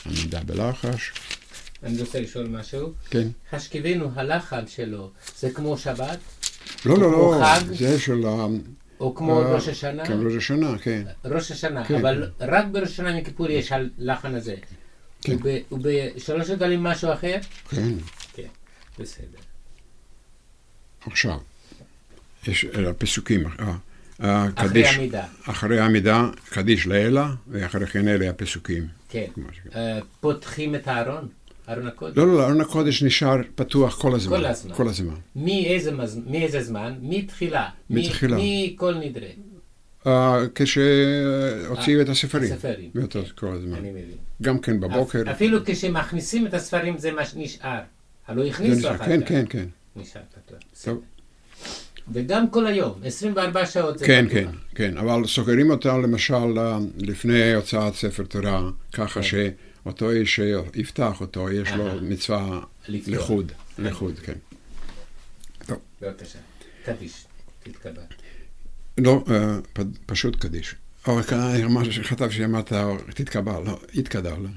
עמידה בלחש. אני רוצה לשאול משהו. כן. חשקיבנו, הלחן שלו, זה כמו שבת? לא, לא, לא, חג? זה של... או כמו ראש השנה? כן, ראש השנה, כן. ראש השנה, כן. אבל רק בראש השנה מכיפור יש הלחן הזה. כן. ובשלוש הגלים משהו אחר? כן. כן, בסדר. עכשיו, יש הפסוקים, אחרי עמידה. אחרי העמידה, קדיש לאלה, ואחרי כן אלה הפסוקים. כן. פותחים את הארון? ארון הקודש? לא, לא, ארון הקודש נשאר פתוח כל הזמן. כל הזמן. כל הזמן. מאיזה זמן? מתחילה. מתחילה. מכל נדרי. כשהוציאו את הספרים. הספרים. כל הזמן. אני מבין. גם כן בבוקר. אפילו כשמכניסים את הספרים זה מה שנשאר. הלא הכניסו אחר כך. כן, כן, כן. נשאר פתוח. טוב. וגם כל היום, 24 שעות זה כן, פתוח. כן, כן. אבל סוגרים אותה למשל לפני הוצאת ספר תורה, ככה שאותו איש שיפתח אותו, יש לו מצווה לחוד. לחוד, כן. טוב. בבקשה. קדיש, תתקבל. לא, פשוט קדיש. אבל מה שחטב שאמרת, תתקבל, לא, התקבל.